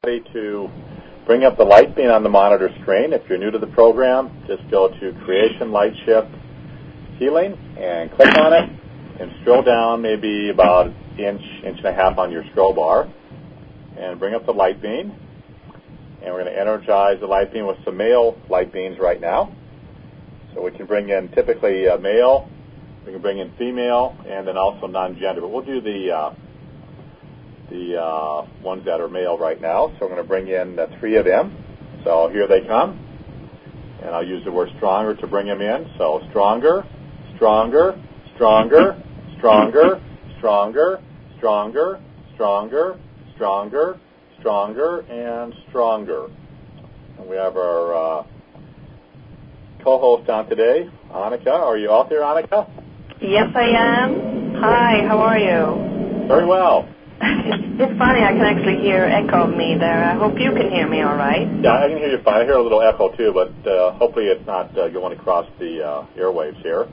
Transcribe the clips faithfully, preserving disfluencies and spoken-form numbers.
to bring up the light beam on the monitor screen. If you're new to the program, just go to Creation Light Shift Healing and click on it and scroll down maybe about an inch, inch and a half on your scroll bar and bring up the light beam. And we're going to energize the light beam with some male light beams right now. So we can bring in typically uh, male, we can bring in female, and then also non-gender. But we'll do the uh, the uh, ones that are male right now. So we're going to bring in uh, three of them. So here they come. And I'll use the word stronger to bring them in. So stronger, stronger, stronger, stronger, stronger, stronger, stronger, stronger, stronger, and stronger. And we have our uh, co-host on today, Annika. Are you out there, Annika? Yes, I am. Hi, how are you? Very well. It's funny, I can actually hear echo of me there. I hope you can hear me all right. Yeah, I can hear you fine. I hear a little echo too, but uh, hopefully it's not uh, going across the uh, airwaves here.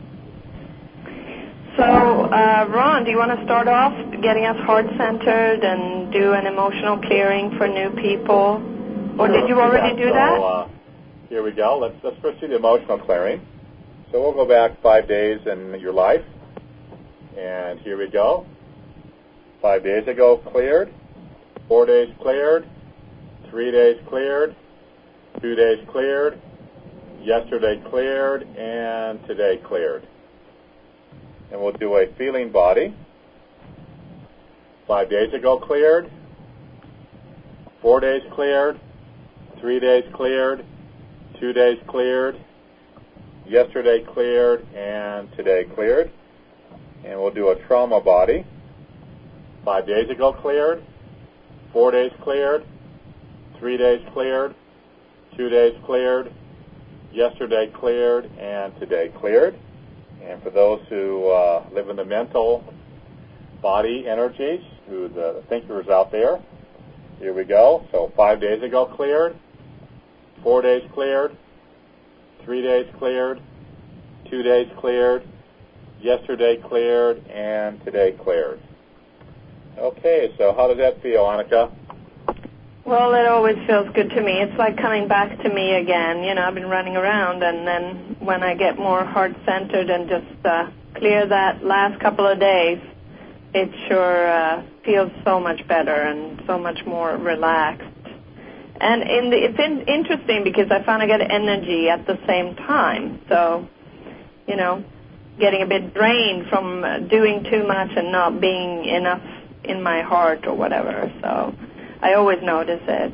So, uh, Ron, do you want to start off getting us heart-centered and do an emotional clearing for new people? Or did you already yeah, do so, that? Uh, here we go. Let's, let's first do the emotional clearing. So we'll go back five days in your life. And here we go. Five days ago, cleared. Four days cleared. Three days cleared. Two days cleared. Yesterday cleared. And today cleared. And we'll do a feeling body. Five days ago cleared. Four days cleared. Three days cleared. Two days cleared. Yesterday cleared. And today cleared. And we'll do a trauma body. Five days ago cleared. Four days cleared. Three days cleared. Two days cleared. Yesterday cleared. And today cleared. And for those who uh, live in the mental body energies, who the thinkers out there, here we go. So five days ago cleared. Four days cleared. Three days cleared. Two days cleared. Yesterday cleared. And today cleared. Okay, so how does that feel, Annika? Well, it always feels good to me. It's like coming back to me again. You know, I've been running around, and then when I get more heart-centered and just uh, clear that last couple of days, it sure uh, feels so much better and so much more relaxed. And in the, it's in, interesting because I found I get energy at the same time. So, you know, getting a bit drained from uh, doing too much and not being enough in my heart or whatever. So I always notice it.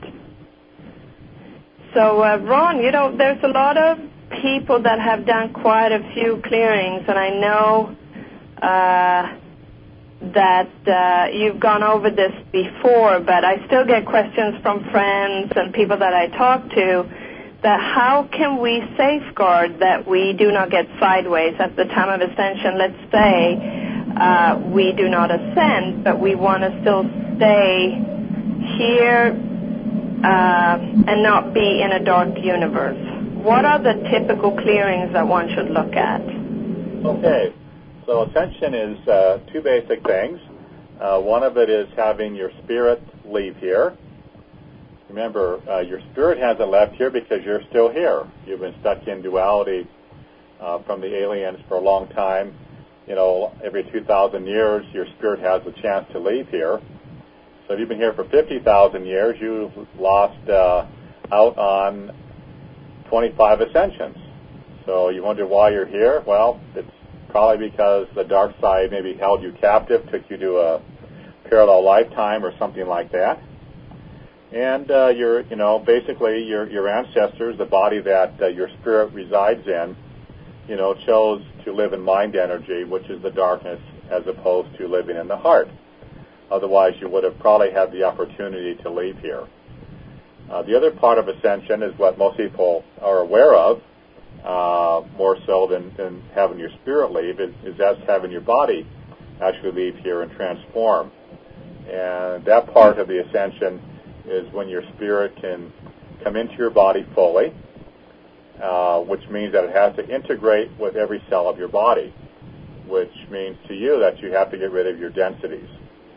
So, uh, Ron, you know, there's a lot of people that have done quite a few clearings, and I know uh, that uh, you've gone over this before, but I still get questions from friends and people that I talk to that how can we safeguard that we do not get sideways at the time of ascension? Let's say uh, we do not ascend, but we want to still stay here uh, and not be in a dark universe. What are the typical clearings that one should look at? Okay, so ascension is uh, two basic things. Uh, one of it is having your spirit leave here. Remember, uh, your spirit hasn't left here because you're still here. You've been stuck in duality uh, from the aliens for a long time. You know, every two thousand years, your spirit has a chance to leave here. So if you've been here for fifty thousand years, you've lost uh, out on twenty-five ascensions. So you wonder why you're here? Well, it's probably because the dark side maybe held you captive, took you to a parallel lifetime or something like that. And uh, your, you know, basically your your ancestors, the body that uh, your spirit resides in, you know, chose to live in mind energy, which is the darkness, as opposed to living in the heart. Otherwise, you would have probably had the opportunity to leave here. Uh, the other part of ascension is what most people are aware of, uh, more so than, than having your spirit leave, is, is that's having your body actually leave here and transform. And that part of the ascension is when your spirit can come into your body fully, uh, which means that it has to integrate with every cell of your body, which means to you that you have to get rid of your densities.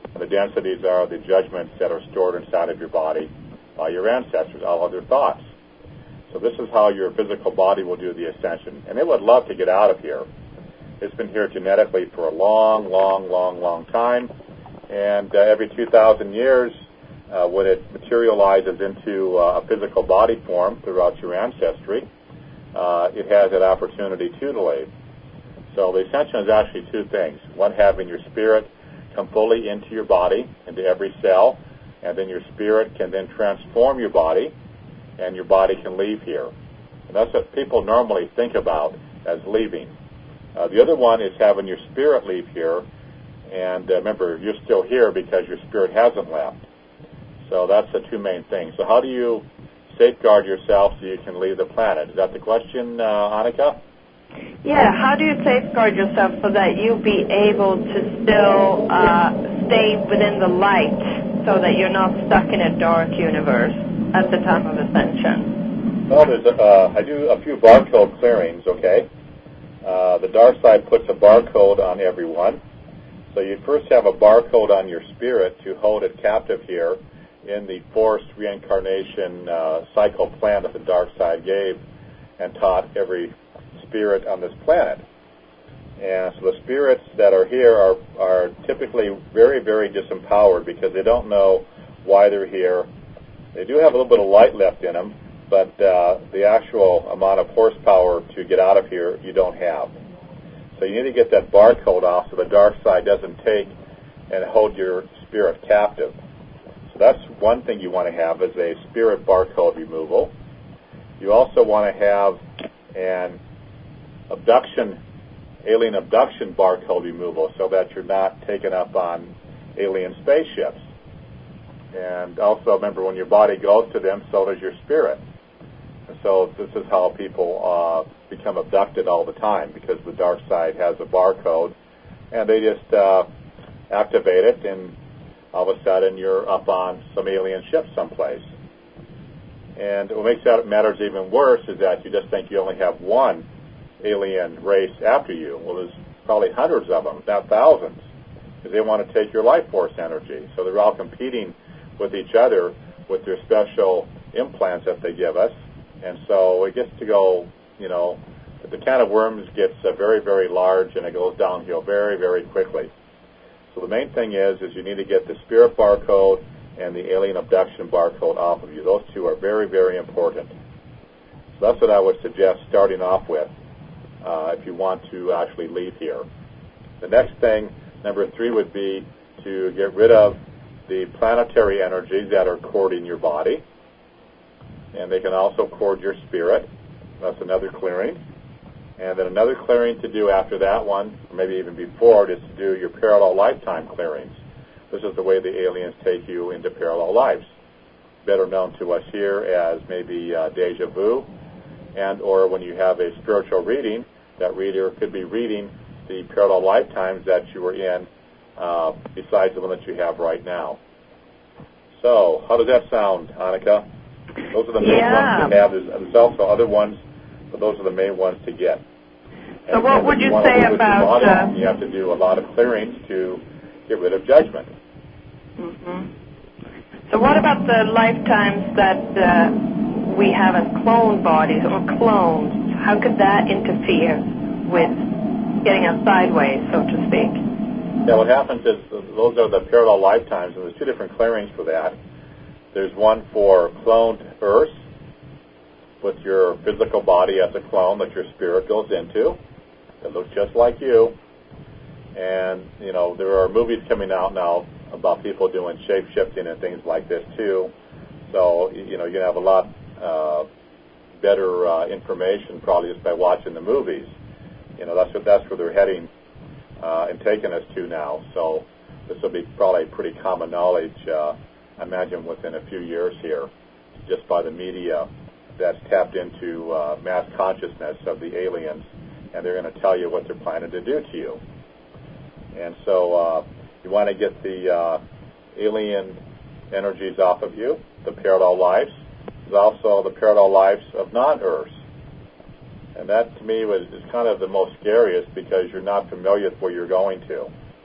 The densities are the judgments that are stored inside of your body by your ancestors, all other thoughts. So this is how your physical body will do the ascension. And it would love to get out of here. It's been here genetically for a long, long, long, long time. And uh, every two thousand years, uh, when it materializes into uh, a physical body form throughout your ancestry, uh, it has that opportunity too to leave. So the ascension is actually two things. One, having your spirit come fully into your body, into every cell, and then your spirit can then transform your body, and your body can leave here. And that's what people normally think about as leaving. Uh, the other one is having your spirit leave here, and uh, remember, you're still here because your spirit hasn't left. So that's the two main things. So how do you safeguard yourself so you can leave the planet? Is that the question, uh, Annika? Yeah, how do you safeguard yourself so that you'll be able to still uh, stay within the light so that you're not stuck in a dark universe at the time of ascension? Well, there's a, uh, I do a few barcode clearings, okay? Uh, the dark side puts a barcode on everyone. So you first have a barcode on your spirit to hold it captive here in the forced reincarnation uh, cycle plan that the dark side gave and taught every spirit on this planet. And so the spirits that are here are, are typically very, very disempowered because they don't know why they're here. They do have a little bit of light left in them, but uh, the actual amount of horsepower to get out of here you don't have. So you need to get that barcode off so the dark side doesn't take and hold your spirit captive. So that's one thing you want to have is a spirit barcode removal. You also want to have an abduction, alien abduction barcode removal so that you're not taken up on alien spaceships. And also remember, when your body goes to them, so does your spirit. And so this is how people uh, become abducted all the time, because the dark side has a barcode, and they just uh, activate it, and all of a sudden you're up on some alien ship someplace. And what makes that matters even worse is that you just think you only have one alien race after you. Well, there's probably hundreds of them, not thousands, because they want to take your life force energy. So they're all competing with each other with their special implants that they give us. And so it gets to go, you know, the can of worms gets uh, very, very large, and it goes downhill very, very quickly. So the main thing is, is you need to get the spirit barcode and the alien abduction barcode off of you. Those two are very, very important. So that's what I would suggest starting off with uh, if you want to actually leave here. The next thing, number three, would be to get rid of the planetary energies that are cording your body. And they can also cord your spirit. That's another clearing. And then another clearing to do after that one, or maybe even before it, is to do your parallel lifetime clearings. This is the way the aliens take you into parallel lives, better known to us here as maybe uh, deja vu, and or when you have a spiritual reading, that reader could be reading the parallel lifetimes that you were in uh, besides the one that you have right now. So, how does that sound, Annika? Those are the main yeah. ones to have. There's, there's also other ones, but those are the main ones to get. So and, what and would you, you say about... Body, uh, you have to do a lot of clearings to get rid of judgment. Mm-hmm. So what about the lifetimes that uh, we have as clone bodies or clones? How could that interfere with getting us sideways, so to speak? Yeah, what happens is those are the parallel lifetimes, and there's two different clearings for that. There's one for cloned Earth, with your physical body as a clone that your spirit goes into. It looks just like you. And, you know, there are movies coming out now about people doing shape-shifting and things like this, too. So, you know, you have a lot uh, better uh, information probably just by watching the movies. You know, that's what, that's where they're heading uh, and taking us to now. So this will be probably pretty common knowledge, uh, I imagine, within a few years here, just by the media that's tapped into uh, mass consciousness of the aliens, and they're going to tell you what they're planning to do to you. And so uh, you want to get the uh, alien energies off of you, the parallel lives. There's also the parallel lives of non-Earths. And that, to me, was is kind of the most scariest because you're not familiar with where you're going to.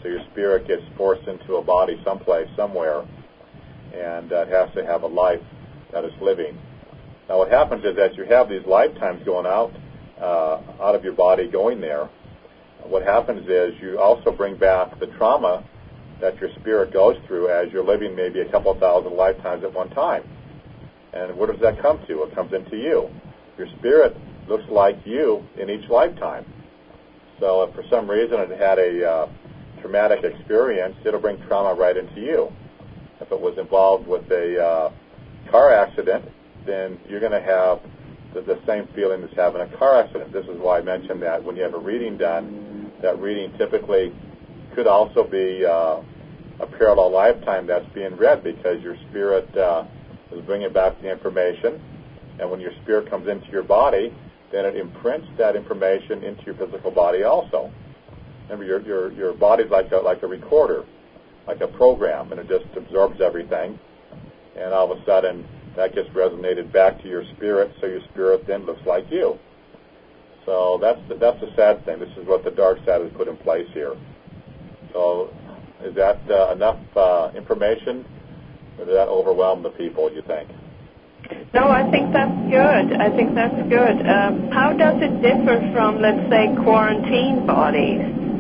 So your spirit gets forced into a body someplace, somewhere, and uh, it has to have a life that is living. Now what happens is that you have these lifetimes going out, uh, out of your body going there. What happens is you also bring back the trauma that your spirit goes through as you're living maybe a couple thousand lifetimes at one time. And where does that come to? It comes into you. Your spirit looks like you in each lifetime. So if for some reason it had a uh, traumatic experience, it'll bring trauma right into you. If it was involved with a uh, car accident, then you're going to have the, the same feeling as having a car accident. This is why I mentioned that when you have a reading done, that reading typically could also be uh, a parallel lifetime that's being read, because your spirit uh, is bringing back the information, and when your spirit comes into your body, then it imprints that information into your physical body also. Remember, your your your body's like a like a recorder, like a program, and it just absorbs everything, and all of a sudden that gets resonated back to your spirit, so your spirit then looks like you. So that's the, that's the sad thing. This is what the dark side has put in place here. So is that uh, enough uh, information, or does that overwhelm the people, you think? No, I think that's good. I think that's good. Um, how does it differ from, let's say, quarantine bodies?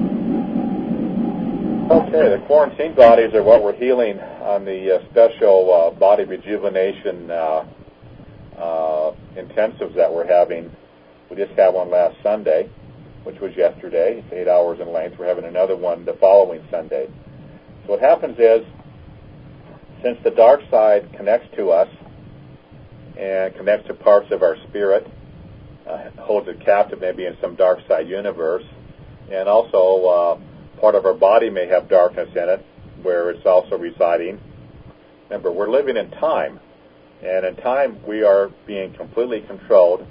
Okay, the quarantine bodies are what we're healing on the uh, special uh, body rejuvenation uh, uh, intensives that we're having. We just had one last Sunday, which was yesterday. It's eight hours in length. We're having another one the following Sunday. So what happens is, since the dark side connects to us and connects to parts of our spirit, uh, holds it captive maybe in some dark side universe, and also uh, part of our body may have darkness in it where it's also residing. Remember, we're living in time, and in time we are being completely controlled.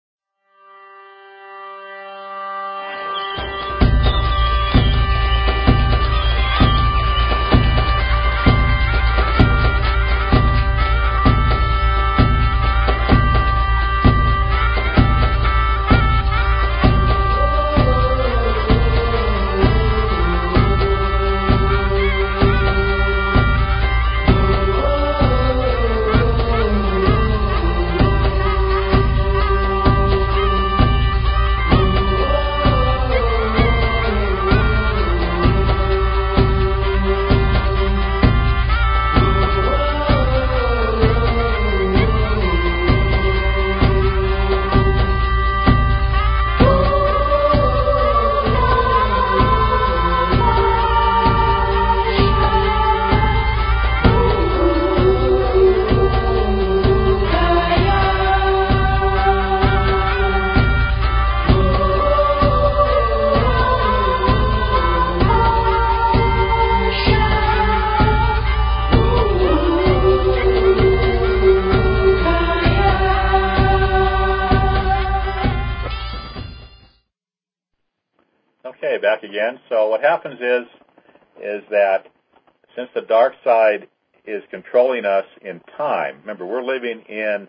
Okay, back again. So what happens is, is that since the dark side is controlling us in time, remember, we're living in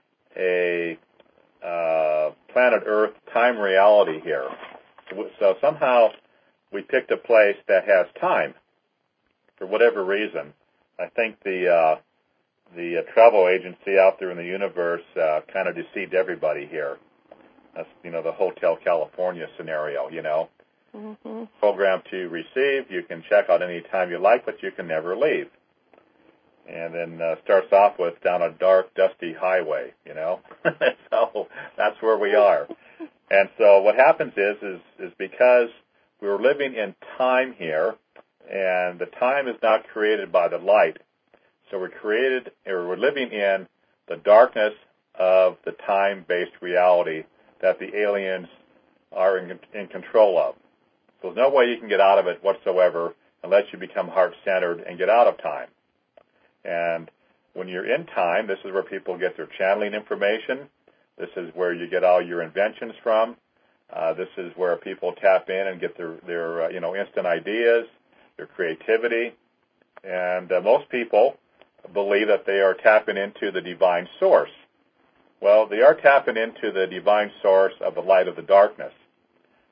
a uh, planet Earth time reality here. So somehow we picked a place that has time for whatever reason. I think the uh, the uh, travel agency out there in the universe uh, kind of deceived everybody here. That's, you know, the Hotel California scenario, you know. Mm-hmm. Program to receive, you can check out any time you like, but you can never leave. And then uh, starts off with down a dark, dusty highway, you know. So that's where we are. And so what happens is, is, is because we're living in time here, and the time is not created by the light. So we're created, or we're living in the darkness of the time-based reality that the aliens are in, in control of. So there's no way you can get out of it whatsoever unless you become heart-centered and get out of time. And when you're in time, this is where people get their channeling information. This is where you get all your inventions from. Uh, this is where people tap in and get their, their uh, you know, instant ideas, their creativity. And uh, most people believe that they are tapping into the divine source. Well, they are tapping into the divine source of the light of the darkness.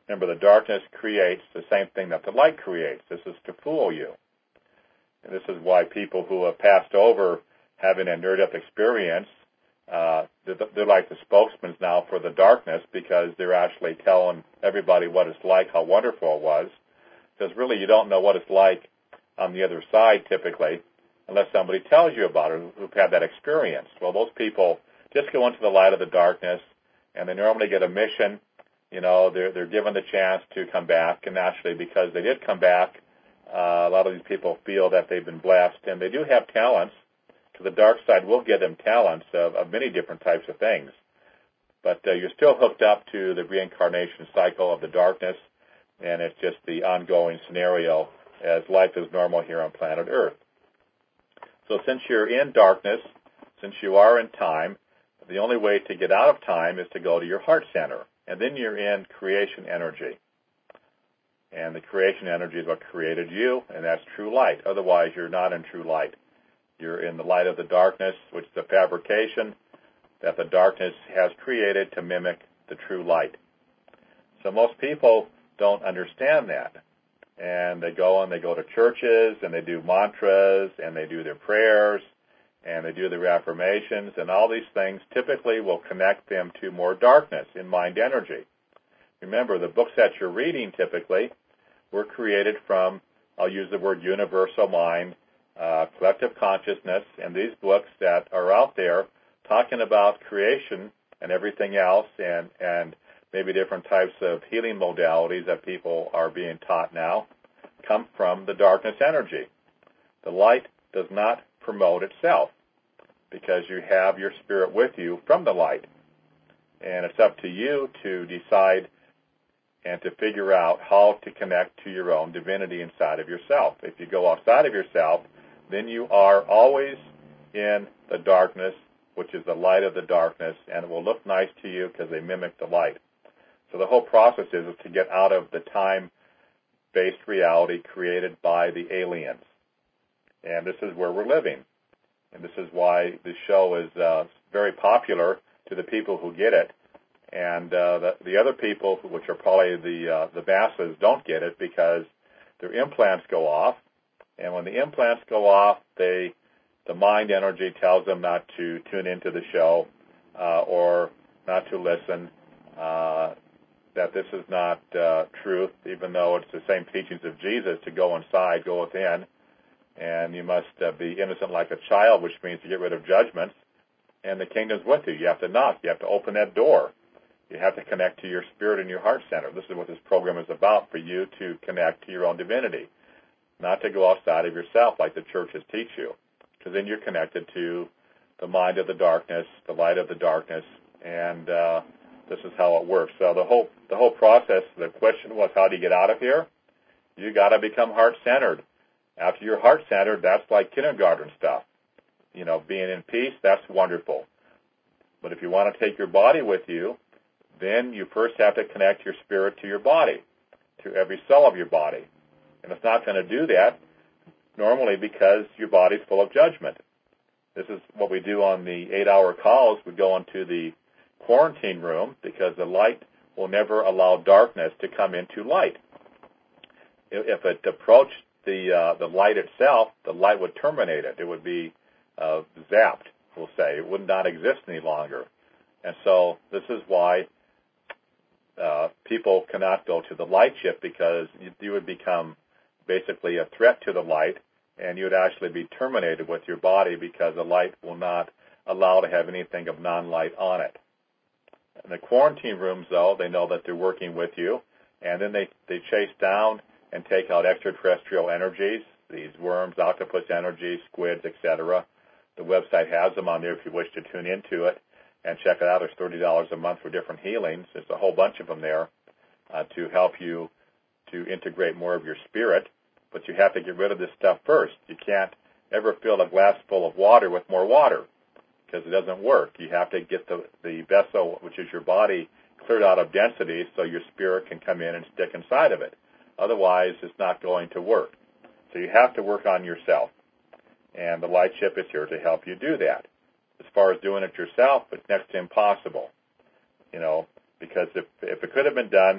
Remember, the darkness creates the same thing that the light creates. This is to fool you. And this is why people who have passed over having a nerd-up experience, uh, they're, they're like the spokesmen now for the darkness, because they're actually telling everybody what it's like, how wonderful it was. Because really, you don't know what it's like on the other side, typically, unless somebody tells you about it, who've had that experience. Well, those people just go into the light of the darkness, and they normally get a mission. You know, they're, they're given the chance to come back, and naturally, because they did come back, uh, a lot of these people feel that they've been blessed, and they do have talents, because the dark side will give them talents of, of many different types of things. But uh, you're still hooked up to the reincarnation cycle of the darkness, and it's just the ongoing scenario as life is normal here on planet Earth. So since you're in darkness, since you are in time, the only way to get out of time is to go to your heart center, and then you're in creation energy. And the creation energy is what created you, and that's true light. Otherwise, you're not in true light. You're in the light of the darkness, which is the fabrication that the darkness has created to mimic the true light. So most people don't understand that. And they go and they go to churches, and they do mantras, and they do their prayers, and they do their affirmations, and all these things typically will connect them to more darkness in mind energy. Remember, the books that you're reading typically were created from, I'll use the word universal mind, uh, collective consciousness, and these books that are out there talking about creation and everything else, and, and maybe different types of healing modalities that people are being taught now, come from the darkness energy. The light does not promote itself, because you have your spirit with you from the light. And it's up to you to decide and to figure out how to connect to your own divinity inside of yourself. If you go outside of yourself, then you are always in the darkness, which is the light of the darkness, and it will look nice to you because they mimic the light. So the whole process is, is to get out of the time-based reality created by the aliens. And this is where we're living. And this is why this show is uh, very popular to the people who get it. And uh, the, the other people, which are probably the uh, the masses, don't get it because their implants go off. And when the implants go off, they the mind energy tells them not to tune into the show uh, or not to listen, uh, that this is not uh, truth, even though it's the same teachings of Jesus to go inside, go within, and you must uh, be innocent like a child, which means to get rid of judgments, and the kingdom's with you. You have to knock. You have to open that door. You have to connect to your spirit and your heart center. This is what this program is about, for you to connect to your own divinity, not to go outside of yourself like the churches teach you, because then you're connected to the mind of the darkness, the light of the darkness, and uh, this is how it works. So the whole the whole process, the question was, how do you get out of here? You got to become heart-centered. After you're heart-centered, that's like kindergarten stuff. You know, being in peace, that's wonderful. But if you want to take your body with you, then you first have to connect your spirit to your body, to every cell of your body. And it's not going to do that normally because your body's full of judgment. This is what we do on the eight-hour calls. We go into the quarantine room because the light will never allow darkness to come into light. If it approached the uh, the light itself, the light would terminate it. It would be uh, zapped, we'll say. It would not exist any longer. And so this is why uh, people cannot go to the light ship, because you, you would become basically a threat to the light, and you would actually be terminated with your body because the light will not allow to have anything of non-light on it. In the quarantine rooms, though, they know that they're working with you, and then they, they chase down and take out extraterrestrial energies, these worms, octopus energies, squids, et cetera. The website has them on there if you wish to tune into it and check it out. There's thirty dollars a month for different healings. There's a whole bunch of them there uh, to help you to integrate more of your spirit, but you have to get rid of this stuff first. You can't ever fill a glass full of water with more water because it doesn't work. You have to get the, the vessel, which is your body, cleared out of density so your spirit can come in and stick inside of it. Otherwise, it's not going to work. So you have to work on yourself. And the light ship is here to help you do that. As far as doing it yourself, it's next to impossible. You know, because if if it could have been done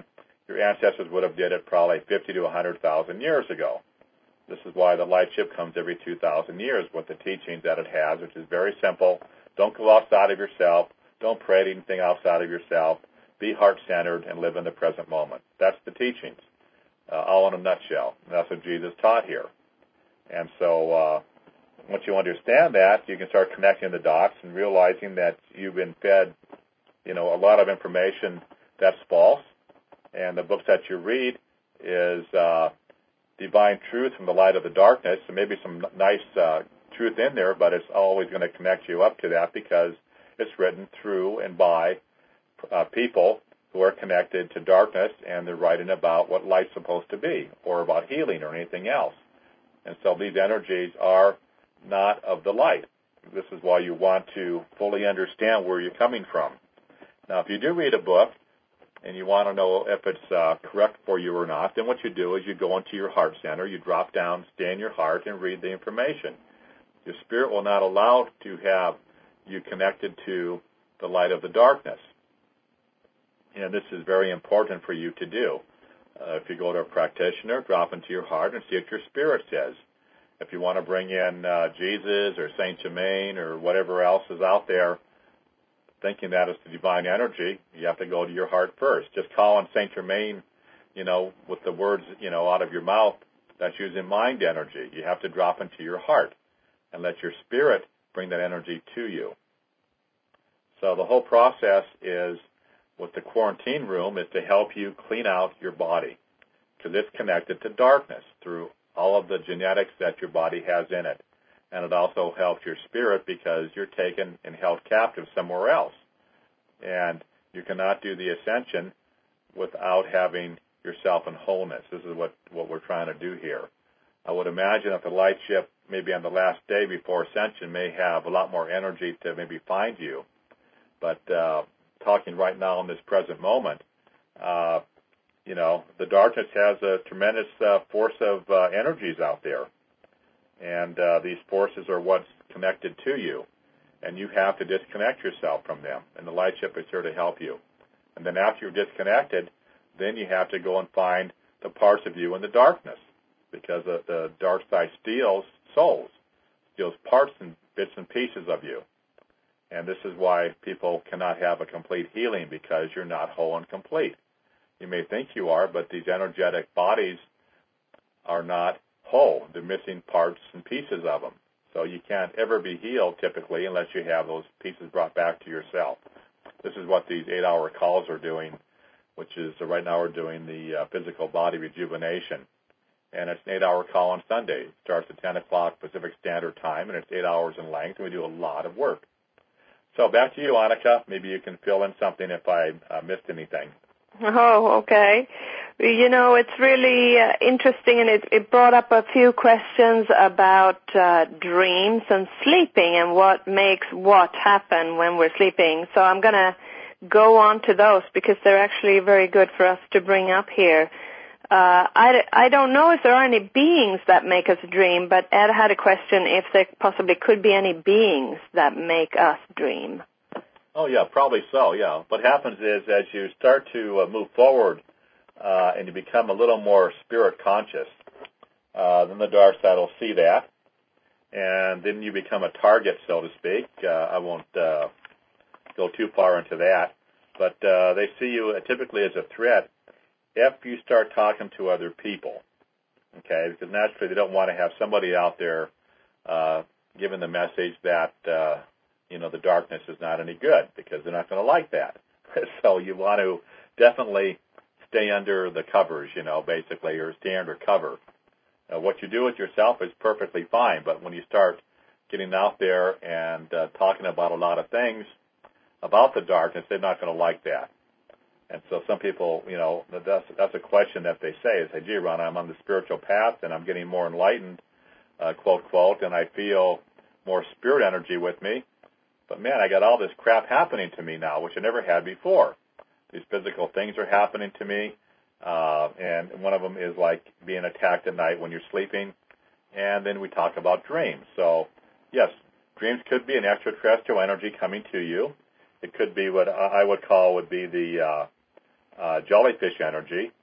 your ancestors would have did it probably fifty to one hundred thousand years ago. This is why the light ship comes every two thousand years with the teachings that it has, which is very simple. Don't go outside of yourself. Don't pray to anything outside of yourself. Be heart-centered and live in the present moment. That's the teachings, uh, all in a nutshell. And that's what Jesus taught here. And so uh, once you understand that, you can start connecting the dots and realizing that you've been fed, you know, a lot of information that's false. And the books that you read is uh, divine truth from the light of the darkness. And maybe some nice uh, truth in there, but it's always going to connect you up to that because it's written through and by uh, people who are connected to darkness, and they're writing about what light's supposed to be, or about healing or anything else. And so these energies are not of the light. This is why you want to fully understand where you're coming from. Now, if you do read a book and you want to know if it's uh, correct for you or not, then what you do is you go into your heart center, you drop down, stay in your heart, and read the information. Your spirit will not allow to have you connected to the light of the darkness. And this is very important for you to do. Uh, if you go to a practitioner, drop into your heart and see what your spirit says. If you want to bring in uh, Jesus or Saint Germain or whatever else is out there, thinking that it's the divine energy, you have to go to your heart first. Just calling Saint Germain, you know, with the words, you know, out of your mouth, that's using mind energy. You have to drop into your heart and let your spirit bring that energy to you. So the whole process is, with the quarantine room, is to help you clean out your body, because it's connected to darkness through all of the genetics that your body has in it. And it also helps your spirit because you're taken and held captive somewhere else. And you cannot do the ascension without having yourself in wholeness. This is what, what we're trying to do here. I would imagine if the light ship, maybe on the last day before ascension, may have a lot more energy to maybe find you. But uh, talking right now in this present moment, uh, you know, the darkness has a tremendous uh, force of uh, energies out there. And uh, these forces are what's connected to you. And you have to disconnect yourself from them. And the light ship is here to help you. And then after you're disconnected, then you have to go and find the parts of you in the darkness. Because the, the dark side steals souls, steals parts and bits and pieces of you. And this is why people cannot have a complete healing, because you're not whole and complete. You may think you are, but these energetic bodies are not whole. They're missing parts and pieces of them. So you can't ever be healed, typically, unless you have those pieces brought back to yourself. This is what these eight-hour calls are doing, which is uh, right now we're doing the uh, physical body rejuvenation. And it's an eight-hour call on Sunday. It starts at ten o'clock Pacific Standard Time, and it's eight hours in length, and we do a lot of work. So back to you, Annika. Maybe you can fill in something if I uh, missed anything. Oh, okay. You know, it's really uh, interesting, and it, it brought up a few questions about uh, dreams and sleeping and what makes what happen when we're sleeping. So I'm going to go on to those because they're actually very good for us to bring up here. Uh, I, I don't know if there are any beings that make us dream, but Ed had a question if there possibly could be any beings that make us dream. Oh, yeah, probably so, yeah. What happens is as you start to uh, move forward uh, and you become a little more spirit conscious, uh, then the dark side will see that, and then you become a target, so to speak. Uh, I won't uh, go too far into that, but uh, they see you typically as a threat if you start talking to other people, okay? Because naturally they don't want to have somebody out there uh, giving the message that, uh, you know, the darkness is not any good, because they're not going to like that. So you want to definitely stay under the covers, you know, basically, or stay under cover. Uh, what you do with yourself is perfectly fine, but when you start getting out there and uh, talking about a lot of things about the darkness, they're not going to like that. And so some people, you know, that's, that's a question that they say. They say, gee, Ron, I'm on the spiritual path and I'm getting more enlightened, uh, quote, quote, and I feel more spirit energy with me. But, man, I got all this crap happening to me now, which I never had before. These physical things are happening to me, uh, and one of them is like being attacked at night when you're sleeping. And then we talk about dreams. So, yes, dreams could be an extraterrestrial energy coming to you. It could be what I would call would be the uh, uh, jellyfish energy,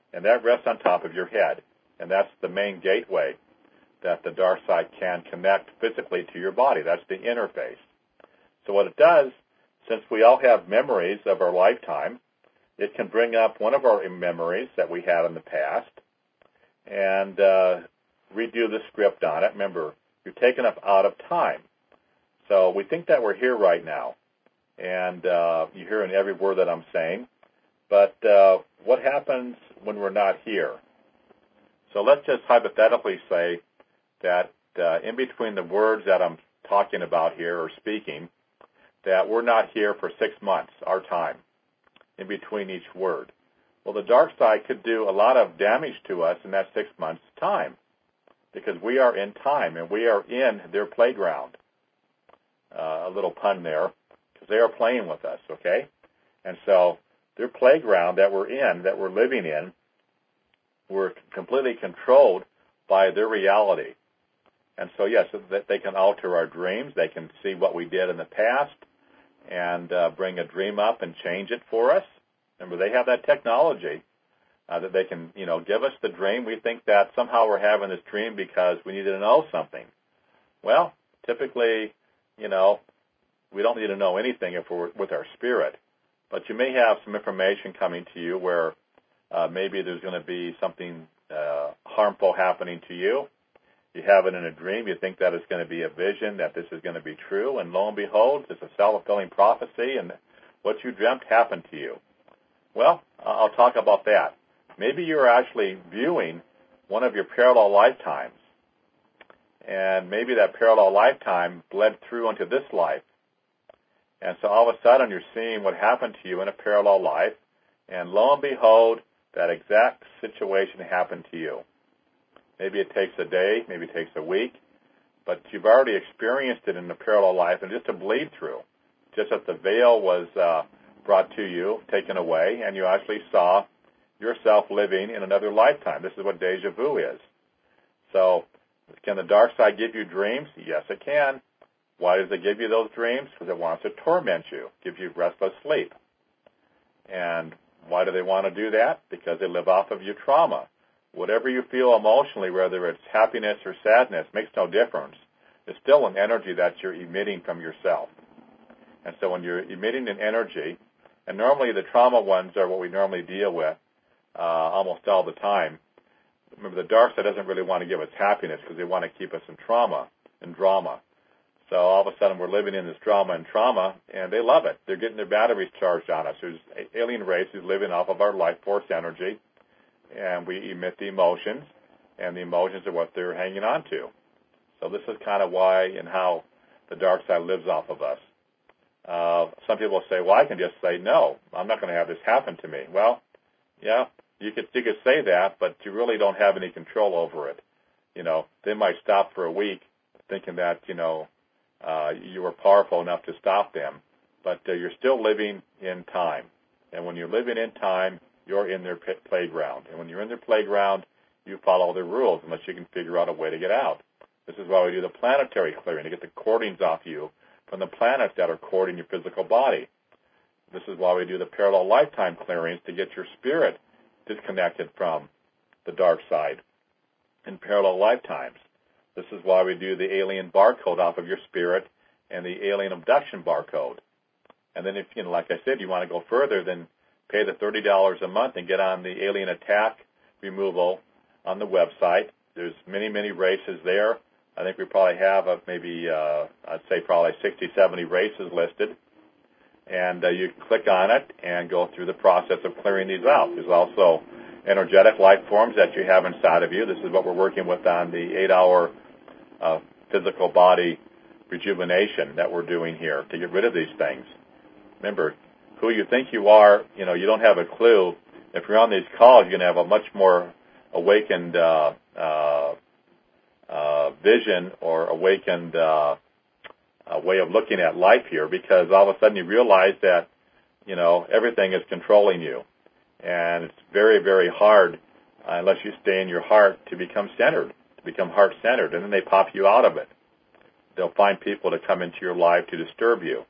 and that rests on top of your head, and that's the main gateway that the dark side can connect physically to your body. That's the interface. So what it does, since we all have memories of our lifetime, it can bring up one of our memories that we had in the past and uh, redo the script on it. Remember, you're taken up out of time. So we think that we're here right now, and uh, you hear in every word that I'm saying. But uh, what happens when we're not here? So let's just hypothetically say that uh, in between the words that I'm talking about here or speaking, that we're not here for six months, our time, in between each word. Well, the dark side could do a lot of damage to us in that six months' time because we are in time and we are in their playground. Uh, a little pun there, because they are playing with us, okay? And so their playground that we're in, that we're living in, we're completely controlled by their reality. And so, yes, they can alter our dreams. They can see what we did in the past and uh, bring a dream up and change it for us. Remember, they have that technology uh, that they can, you know, give us the dream. We think that somehow we're having this dream because we need to know something. Well, typically, you know, we don't need to know anything if we're with our spirit. But you may have some information coming to you where uh, maybe there's going to be something uh, harmful happening to you. You have it in a dream. You think that it's going to be a vision, that this is going to be true. And lo and behold, it's a self-fulfilling prophecy, and what you dreamt happened to you. Well, I'll talk about that. Maybe you're actually viewing one of your parallel lifetimes, and maybe that parallel lifetime bled through into this life. And so all of a sudden you're seeing what happened to you in a parallel life, and lo and behold, that exact situation happened to you. Maybe it takes a day, maybe it takes a week, but you've already experienced it in a parallel life, and just a bleed through, just that the veil was uh, brought to you, taken away, and you actually saw yourself living in another lifetime. This is what deja vu is. So, can the dark side give you dreams? Yes, it can. Why does it give you those dreams? Because it wants to torment you, give you restless sleep. And why do they want to do that? Because they live off of your trauma. Whatever you feel emotionally, whether it's happiness or sadness, makes no difference. It's still an energy that you're emitting from yourself. And so when you're emitting an energy, and normally the trauma ones are what we normally deal with uh, almost all the time. Remember, the dark side doesn't really want to give us happiness because they want to keep us in trauma and drama. So all of a sudden we're living in this drama and trauma, and they love it. They're getting their batteries charged on us. There's an alien race who's living off of our life force energy, and we emit the emotions, and the emotions are what they're hanging on to. So this is kind of why and how the dark side lives off of us. Uh, some people say, well, I can just say, no, I'm not going to have this happen to me. Well, yeah, you could, you could say that, but you really don't have any control over it. You know, they might stop for a week thinking that, you know, uh, you were powerful enough to stop them, but uh, you're still living in time. And when you're living in time, you're in their p- playground. And when you're in their playground, you follow their rules unless you can figure out a way to get out. This is why we do the planetary clearing, to get the cordings off you from the planets that are cording your physical body. This is why we do the parallel lifetime clearings, to get your spirit disconnected from the dark side in parallel lifetimes. This is why we do the alien barcode off of your spirit and the alien abduction barcode. And then if, you know, like I said, you want to go further, then pay the thirty dollars a month and get on the alien attack removal on the website. There's many, many races there. I think we probably have a, maybe, uh, I'd say probably sixty, seventy races listed. And uh, you click on it and go through the process of clearing these out. There's also energetic life forms that you have inside of you. This is what we're working with on the eight-hour uh, physical body rejuvenation that we're doing here to get rid of these things. Remember, who you think you are, you know, you don't have a clue. If you're on these calls, you're going to have a much more awakened uh, uh, uh, vision or awakened uh, uh, way of looking at life here, because all of a sudden you realize that, you know, everything is controlling you. And it's very, very hard, uh, unless you stay in your heart, to become centered, to become heart-centered, and then they pop you out of it. They'll find people to come into your life to disturb you.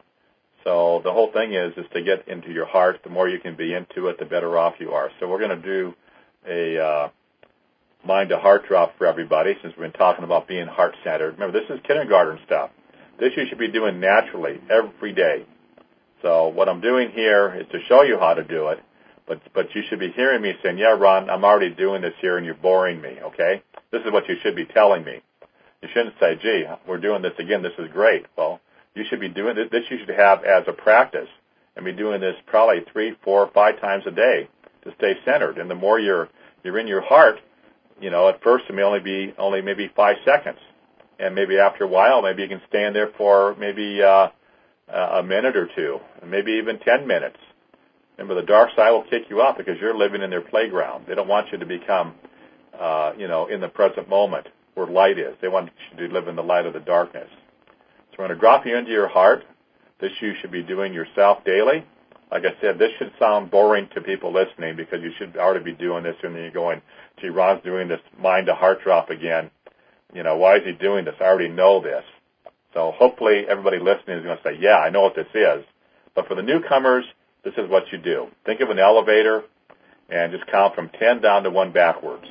So the whole thing is is to get into your heart. The more you can be into it, the better off you are. So we're going to do a uh, mind-to-heart drop for everybody, since we've been talking about being heart-centered. Remember, this is kindergarten stuff. This you should be doing naturally every day. So what I'm doing here is to show you how to do it, but but you should be hearing me saying, yeah, Ron, I'm already doing this here and you're boring me, okay? This is what you should be telling me. You shouldn't say, gee, we're doing this again, this is great. Well, you should be doing this, this you should have as a practice and be doing this probably three, four, five times a day to stay centered. And the more you're you're in your heart, you know, at first it may only be only maybe five seconds. And maybe after a while, maybe you can stand there for maybe uh, a minute or two, maybe even ten minutes. Remember, the dark side will kick you out because you're living in their playground. They don't want you to become, uh, you know, in the present moment where light is. They want you to live in the light of the darkness. So we're going to drop you into your heart. This you should be doing yourself daily. Like I said, this should sound boring to people listening because you should already be doing this, and then you're going, gee, Ron's doing this mind-to-heart drop again. You know, why is he doing this? I already know this. So hopefully everybody listening is going to say, yeah, I know what this is. But for the newcomers, this is what you do. Think of an elevator and just count from ten down to one backwards.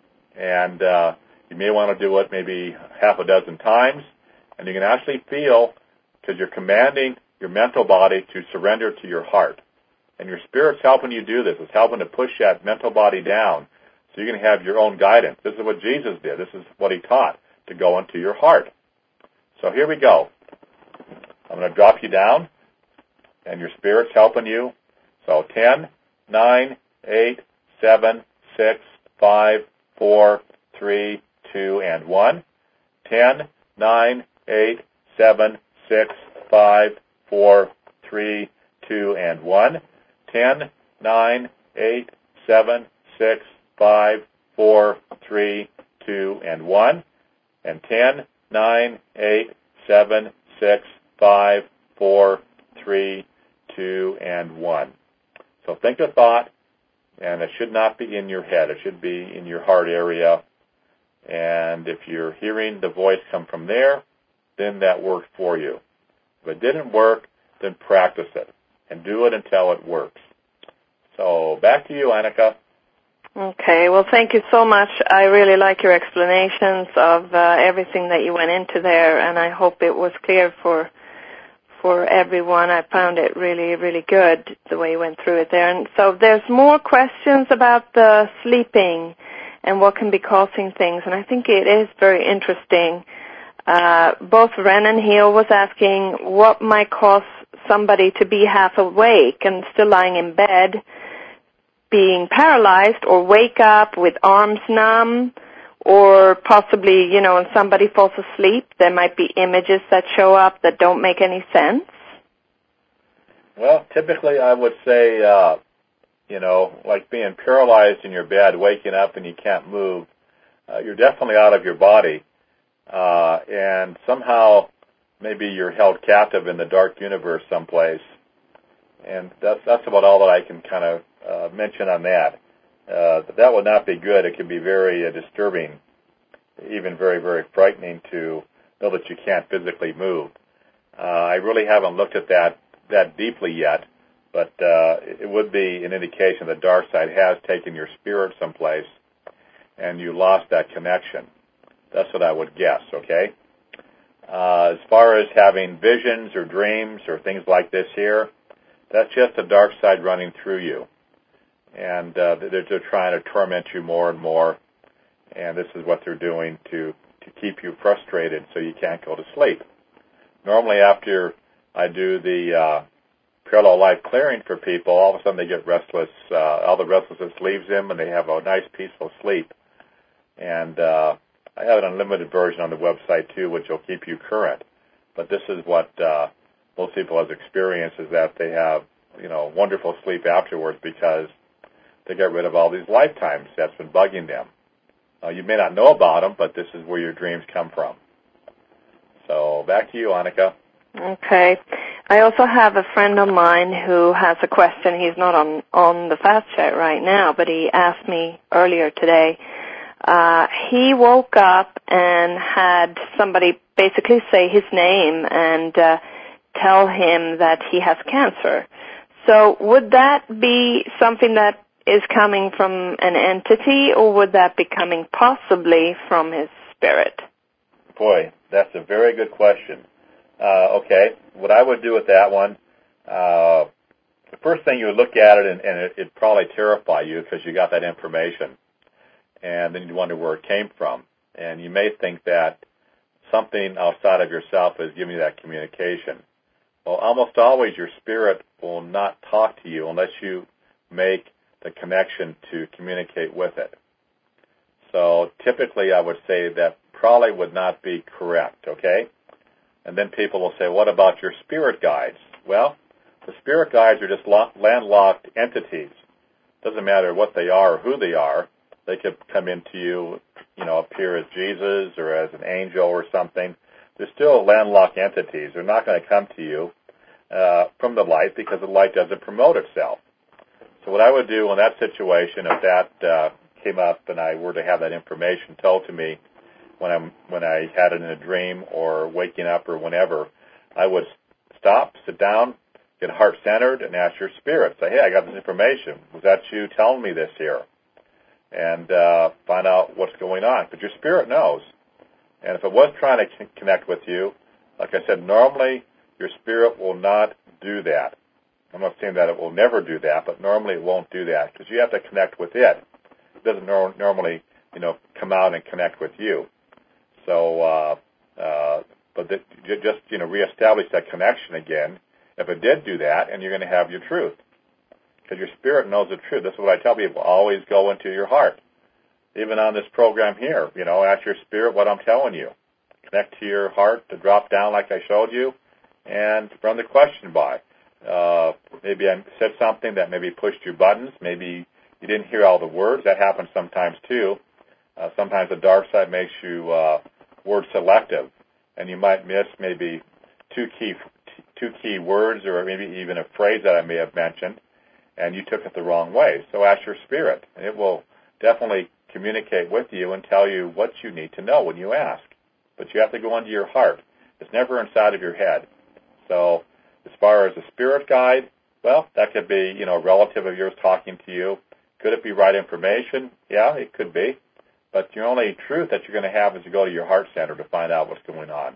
And uh, you may want to do it maybe half a dozen times. And you can actually feel, because you're commanding your mental body to surrender to your heart. And your spirit's helping you do this. It's helping to push that mental body down so you can have your own guidance. This is what Jesus did. This is what he taught, to go into your heart. So here we go. I'm going to drop you down, and your spirit's helping you. So ten, nine, eight, seven, six, five, four, three, two, and one. ten, nine, eight, seven, six, five, four, three, two, and one. ten, nine, eight, seven, six, five, four, three, two, and one. And ten, nine, eight, seven, six, five, four, three, two, and one. So think a thought, and it should not be in your head. It should be in your heart area. And if you're hearing the voice come from there, then that worked for you. If it didn't work, then practice it, and do it until it works. So back to you, Annika. Okay, well, thank you so much. I really like your explanations of uh, everything that you went into there, and I hope it was clear for for everyone. I found it really, really good, the way you went through it there. And so there's more questions about the sleeping and what can be causing things, and I think it is very interesting. Uh, both Ren and Heel was asking what might cause somebody to be half awake and still lying in bed, being paralyzed, or wake up with arms numb, or possibly, you know, when somebody falls asleep, there might be images that show up that don't make any sense. Well, typically I would say, uh, you know, like being paralyzed in your bed, waking up and you can't move, uh, you're definitely out of your body, uh, and somehow maybe you're held captive in the dark universe someplace. And that's, that's about all that I can kind of uh, mention on that. Uh, that would not be good. It can be very uh, disturbing, even very, very frightening to know that you can't physically move. Uh, I really haven't looked at that that deeply yet, but uh, it would be an indication the dark side has taken your spirit someplace and you lost that connection. That's what I would guess, okay? Uh, as far as having visions or dreams or things like this here, that's just the dark side running through you. And uh, they're, they're trying to torment you more and more. And this is what they're doing to, to keep you frustrated so you can't go to sleep. Normally after I do the uh, parallel life clearing for people, all of a sudden they get restless. Uh, all the restlessness leaves them and they have a nice peaceful sleep. And uh, I have an unlimited version on the website too, which will keep you current. But this is what uh, most people have experienced, is that they have, you know, wonderful sleep afterwards because they get rid of all these lifetimes that's been bugging them. Uh, you may not know about them, but this is where your dreams come from. So back to you, Annika. Okay. I also have a friend of mine who has a question. He's not on, on the fast chat right now, but he asked me earlier today. Uh, he woke up and had somebody basically say his name and uh, tell him that he has cancer. So would that be something that is coming from an entity, or would that be coming possibly from his spirit? Boy, that's a very good question. Uh, okay, what I would do with that one, uh, the first thing you would look at it, and, and it, it'd probably terrify you because you got that information, and then you'd wonder where it came from. And you may think that something outside of yourself is giving you that communication. Well, almost always your spirit will not talk to you unless you make the connection to communicate with it. So typically I would say that probably would not be correct, okay? And then people will say, what about your spirit guides? Well, the spirit guides are just landlocked entities. Doesn't matter what they are or who they are. They could come into you, you know, appear as Jesus or as an angel or something. They're still landlocked entities. They're not going to come to you uh, from the light because the light doesn't promote itself. So what I would do in that situation, if that uh, came up and I were to have that information told to me when I'm when I had it in a dream or waking up or whenever, I would stop, sit down, get heart-centered, and ask your spirit. Say, hey, I got this information. Was that you telling me this here? And uh, find out what's going on. But your spirit knows. And if it was trying to c- connect with you, like I said, normally your spirit will not do that. I'm not saying that it will never do that, but normally it won't do that because you have to connect with it. It doesn't nor- normally, you know, come out and connect with you. So, uh, uh, but that, just, you know, reestablish that connection again. If it did do that, and you're going to have your truth. Because your spirit knows the truth. This is what I tell people. Always go into your heart. Even on this program here, you know, ask your spirit what I'm telling you. Connect to your heart to drop down like I showed you, and run the question by. Uh, maybe I said something that maybe pushed your buttons. Maybe you didn't hear all the words. That happens sometimes, too. Uh, sometimes the dark side makes you uh, word selective, and you might miss maybe two key two key words or maybe even a phrase that I may have mentioned, and you took it the wrong way. So ask your spirit, and it will definitely communicate with you and tell you what you need to know when you ask. But you have to go into your heart. It's never inside of your head. So as far as a spirit guide, well, that could be, you know, a relative of yours talking to you. Could it be right information? Yeah, it could be. But the only truth that you're going to have is to go to your heart center to find out what's going on.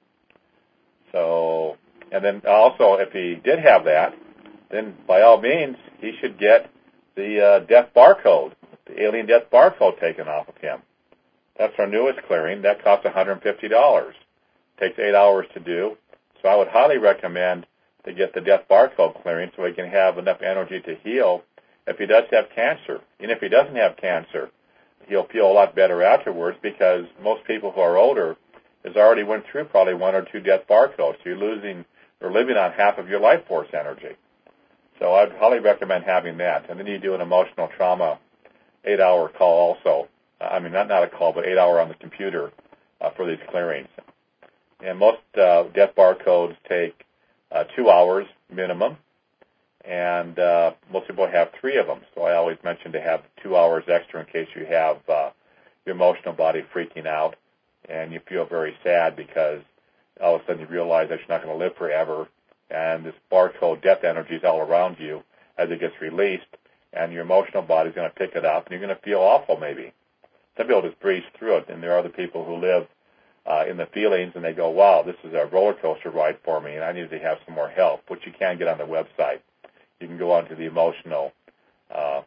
So, and then also, if he did have that, then by all means, he should get the uh, death barcode, the alien death barcode taken off of him. That's our newest clearing. That costs one hundred fifty dollars. Takes eight hours to do. So I would highly recommend to get the death barcode clearing so he can have enough energy to heal if he does have cancer. And if he doesn't have cancer, he'll feel a lot better afterwards because most people who are older has already went through probably one or two death barcodes. So you're losing or living on half of your life force energy. So I'd highly recommend having that. And then you do an emotional trauma eight-hour call also. I mean, not, not a call, but eight-hour on the computer uh, for these clearings. And most uh, death barcodes take uh, two hours minimum, and uh, most people have three of them. So I always mention to have two hours extra in case you have uh, your emotional body freaking out and you feel very sad because all of a sudden you realize that you're not going to live forever, and this barcode death energy is all around you as it gets released, and your emotional body is going to pick it up, and you're going to feel awful maybe. Some people just breeze through it, and there are other people who live uh, in the feelings, and they go, wow, this is a roller coaster ride for me, and I need to have some more help, which you can get on the website. You can go on to the emotional uh,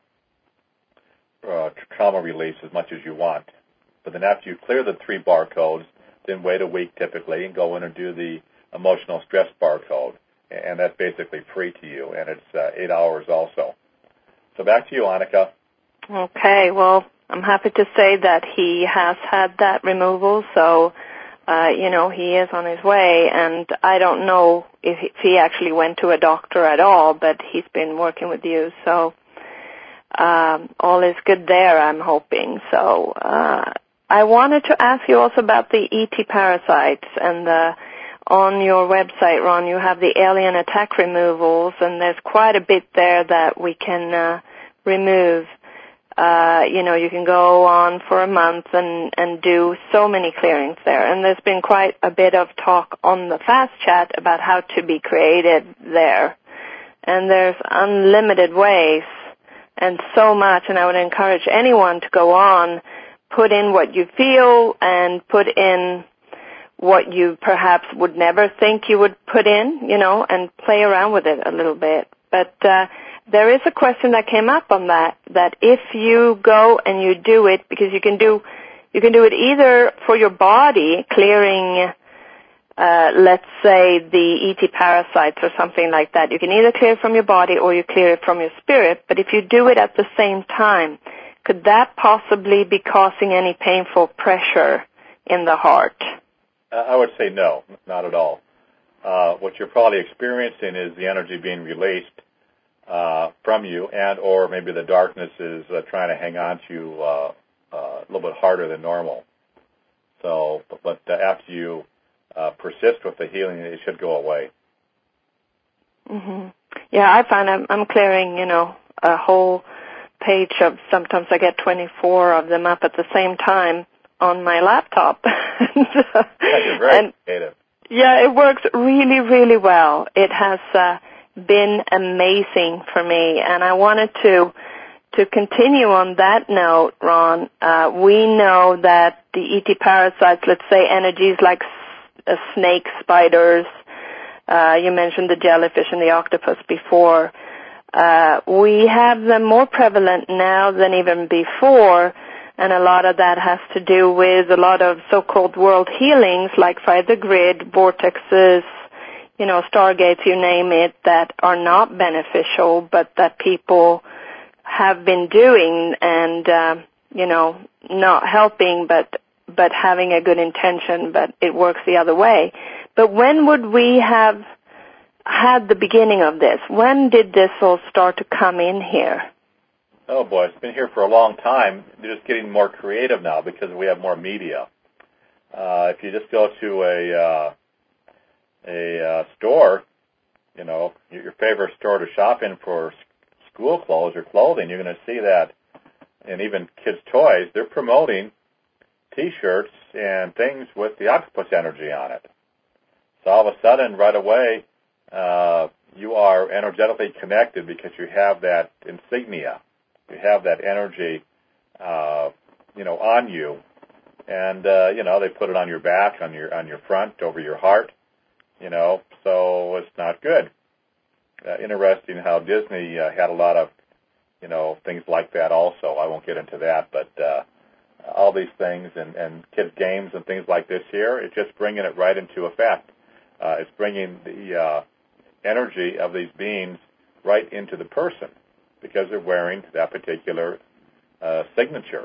uh, trauma release as much as you want. But then after you clear the three barcodes, then wait a week typically and go in and do the emotional stress barcode. And that's basically free to you, and it's uh, eight hours also. So back to you, Annika. Okay, well, I'm happy to say that he has had that removal, so, uh, you know, he is on his way, and I don't know if he actually went to a doctor at all, but he's been working with you, so um, all is good there, I'm hoping. So uh, I wanted to ask you also about the E T parasites, and the, on your website, Ron, you have the alien attack removals, and there's quite a bit there that we can uh, remove. Uh, you know, you can go on for a month and, and do so many clearings there. And there's been quite a bit of talk on the Fast Chat about how to be created there. And there's unlimited ways. and so much, and I would encourage anyone to go on, put in what you feel and put in what you perhaps would never think you would put in, you know, and play around with it a little bit. But uh, there is a question that came up on that, that if you go and you do it, because you can do, you can do it either for your body, clearing, uh, let's say, the E T parasites or something like that. You can either clear it from your body or you clear it from your spirit. But if you do it at the same time, could that possibly be causing any painful pressure in the heart? I would say no, not at all. Uh, what you're probably experiencing is the energy being released uh, from you, and or maybe the darkness is uh, trying to hang on to you uh, uh, a little bit harder than normal. So, but, but uh, after you uh, persist with the healing, it should go away. Mm-hmm. Yeah, I find I'm, I'm clearing, you know, a whole page of, sometimes I get twenty-four of them up at the same time on my laptop. and, yeah, you're very and, creative. Yeah, it works really, really well. It has uh, been amazing for me, and I wanted to to continue on that note, Ron. Uh, we know that the E T parasites, let's say energies like s- uh, snakes, spiders, uh, you mentioned the jellyfish and the octopus before, uh, we have them more prevalent now than even before. And a lot of that has to do with a lot of so-called world healings like Fire the Grid, vortexes, you know, stargates, you name it, that are not beneficial, but that people have been doing and, uh, you know, not helping, but but having a good intention, but it works the other way. But when would we have had the beginning of this? When did this all start to come in here? Oh, boy, it's been here for a long time. They're just getting more creative now because we have more media. Uh, if you just go to a uh, a uh, store, you know, your favorite store to shop in for school clothes or clothing, you're going to see that, and even kids' toys, they're promoting T-shirts and things with the octopus energy on it. So all of a sudden, right away, uh, you are energetically connected because you have that insignia. You have that energy, uh, you know, on you, and uh, you know they put it on your back, on your on your front, over your heart, you know. So it's not good. Uh, interesting how Disney uh, had a lot of, you know, things like that. Also, I won't get into that, but uh, all these things and and kids' games and things like this here, it's just bringing it right into effect. Uh, it's bringing the uh, energy of these beings right into the person, because they're wearing that particular uh, signature.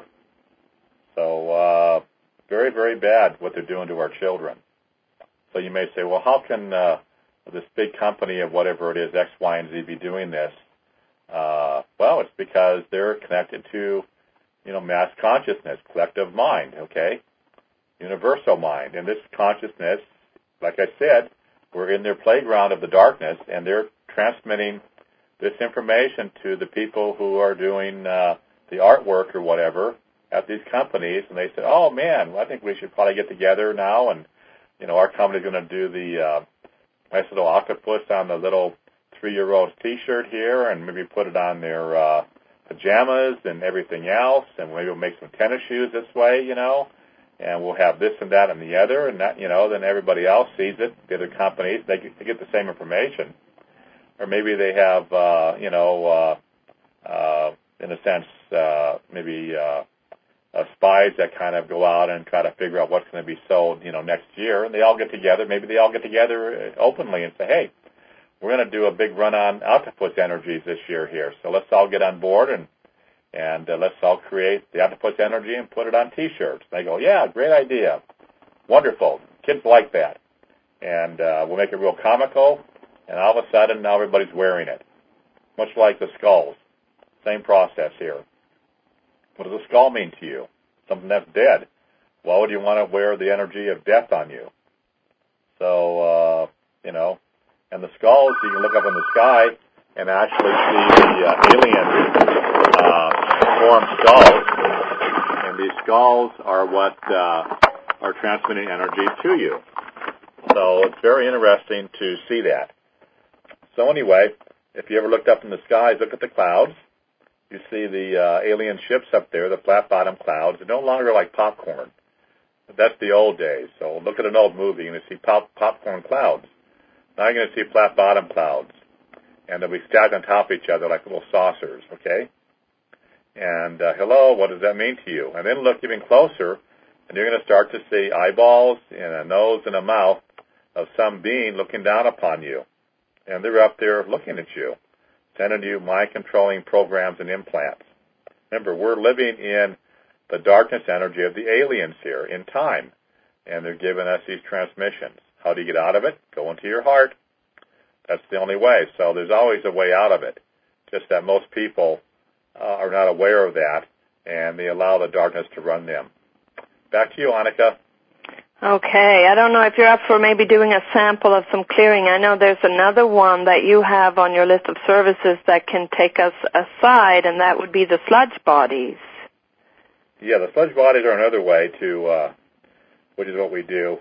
So uh, very, very bad what they're doing to our children. So you may say, well, how can uh, this big company of whatever it is, X, Y, and Z, be doing this? Uh, well, it's because they're connected to, you know, mass consciousness, collective mind, okay, universal mind. And this consciousness, like I said, we're in their playground of the darkness, and they're transmitting this information to the people who are doing uh, the artwork or whatever at these companies, and they said, oh, man, well, I think we should probably get together now, and, you know, our company's going to do the uh, nice little octopus on the little three-year-old's T-shirt here, and maybe put it on their uh, pajamas and everything else, and maybe we'll make some tennis shoes this way, you know, and we'll have this and that and the other, and that, you know, then everybody else sees it, the other companies, they get, they get the same information. Or maybe they have, uh, you know, uh, uh, in a sense, uh, maybe uh, uh, spies that kind of go out and try to figure out what's going to be sold, you know, next year. And they all get together. Maybe they all get together openly and say, hey, we're going to do a big run on octopus energies this year here. So let's all get on board and and uh, let's all create the octopus energy and put it on T-shirts. They go, yeah, great idea. Wonderful. Kids like that. And uh, we'll make it real comical. And all of a sudden, now everybody's wearing it. Much like the skulls. Same process here. What does a skull mean to you? Something that's dead. Why would you want to wear the energy of death on you? So, uh, you know, and the skulls, you can look up in the sky and actually see the uh, alien uh, formed skulls. And these skulls are what uh, are transmitting energy to you. So it's very interesting to see that. So anyway, if you ever looked up in the skies, look at the clouds, You see the uh, alien ships up there, the flat-bottom clouds. They're no longer like popcorn. That's the old days. So look at an old movie, and you see pop- popcorn clouds. Now you're going to see flat-bottom clouds, and they'll be stacked on top of each other like little saucers, okay? And uh, hello, what does that mean to you? And then look even closer, and you're going to start to see eyeballs and a nose and a mouth of some being looking down upon you. And they're up there looking at you, sending you mind-controlling programs and implants. Remember, we're living in the darkness energy of the aliens here in time, and they're giving us these transmissions. How do you get out of it? Go into your heart. That's the only way. So there's always a way out of it, just that most people uh, are not aware of that, and they allow the darkness to run them. Back to you, Annika. Okay. I don't know if you're up for maybe doing a sample of some clearing. I know there's another one that you have on your list of services that can take us aside, and that would be the sludge bodies. Yeah, the sludge bodies are another way to, uh, which is what we do.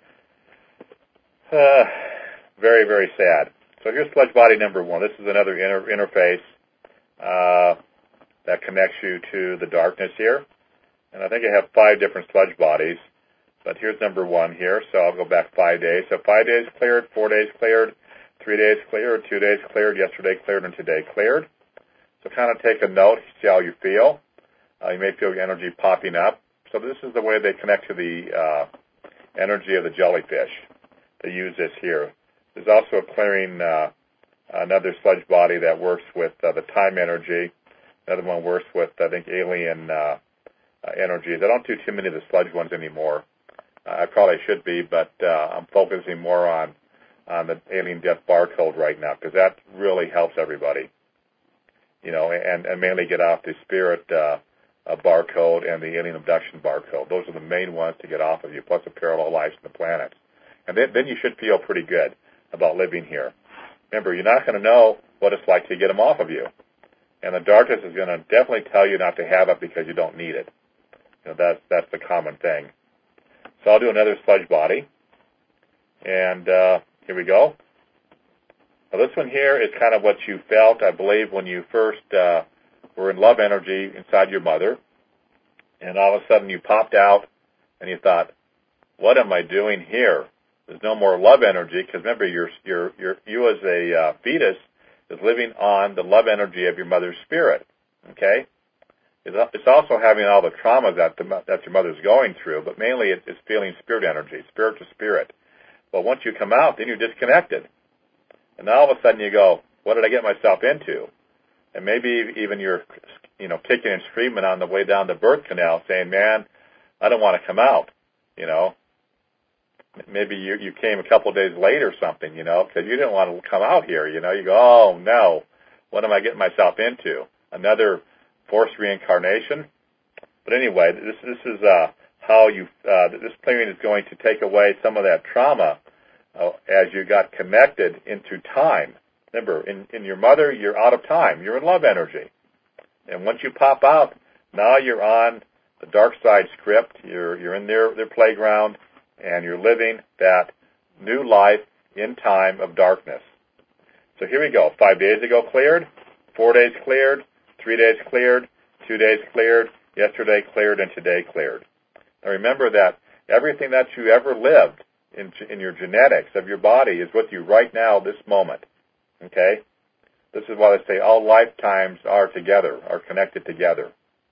Uh, very, very sad. So here's sludge body number one. This is another inter- interface uh, that connects you to the darkness here. And I think I have five different sludge bodies. But here's number one here. So I'll go back five days. So five days cleared, four days cleared, three days cleared, two days cleared, yesterday cleared, and today cleared. So kind of take a note, see how you feel. Uh, you may feel your energy popping up. So this is the way they connect to the uh, energy of the jellyfish. They use this here. There's also a clearing, uh, another sludge body that works with uh, the time energy. Another one works with, I think, alien uh, uh, energies. I don't do too many of the sludge ones anymore. Uh, I probably should be, but uh, I'm focusing more on, on the alien death barcode right now because that really helps everybody. You know, and, and mainly get off the spirit uh, uh, barcode and the alien abduction barcode. Those are the main ones to get off of you, plus the parallel lives in the planets. And then, then you should feel pretty good about living here. Remember, you're not going to know what it's like to get them off of you. And the darkness is going to definitely tell you not to have it because you don't need it. You know, that's, that's the common thing. So I'll do another sludge body. And uh, here we go. Now this one here is kind of what you felt, I believe, when you first uh, were in love energy inside your mother. And all of a sudden you popped out and you thought, what am I doing here? There's no more love energy because remember, you're, you're, you're, you as a uh, fetus is living on the love energy of your mother's spirit. Okay? It's also having all the trauma that the, that your mother's going through, but mainly it's feeling spirit energy, spirit to spirit. But once you come out, then you're disconnected. And now all of a sudden you go, what did I get myself into? And maybe even you're, you know, kicking and screaming on the way down the birth canal saying, man, I don't want to come out, you know. Maybe you, you came a couple of days late or something, you know, because you didn't want to come out here, you know. You go, oh, no, what am I getting myself into? Another forced reincarnation? But anyway, this this is uh, how you, uh, this clearing is going to take away some of that trauma uh, as you got connected into time. Remember, in, in your mother, you're out of time. You're in love energy. And once you pop out, now you're on the dark side script. You're, you're in their, their playground, and you're living that new life in time of darkness. So here we go. Five days ago cleared, four days cleared, three days cleared, two days cleared, yesterday cleared, and today cleared. Now remember that everything that you ever lived in, in your genetics of your body is with you right now, this moment. Okay? This is why they say all lifetimes are together, are connected together.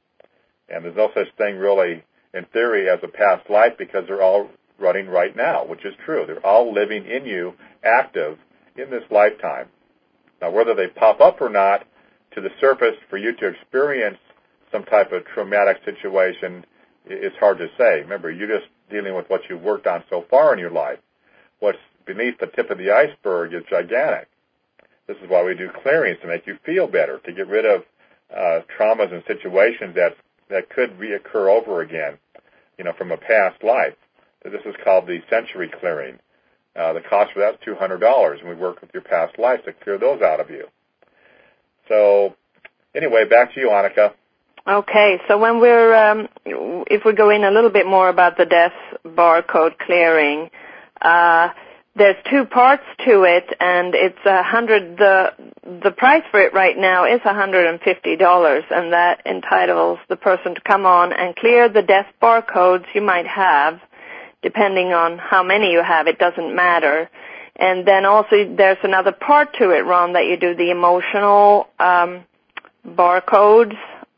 And there's no such thing really, in theory, as a past life because they're all running right now, which is true. They're all living in you, active in this lifetime. Now, whether they pop up or not to the surface for you to experience some type of traumatic situation, it's hard to say. Remember, you're just dealing with what you've worked on so far in your life. What's beneath the tip of the iceberg is gigantic. This is why we do clearings, to make you feel better, to get rid of uh, traumas and situations that that could reoccur over again, you know, from a past life. This is called the century clearing. Uh, the cost for that is two hundred dollars, and we work with your past life to clear those out of you. So, anyway, back to you, Annika. Okay, so when we're, um, if we go in a little bit more about the death barcode clearing, uh, there's two parts to it, and it's a hundred. The the price for it right now is a hundred and fifty dollars, and that entitles the person to come on and clear the death barcodes you might have, depending on how many you have. It doesn't matter. And then also there's another part to it, Ron, that you do the emotional um, barcodes,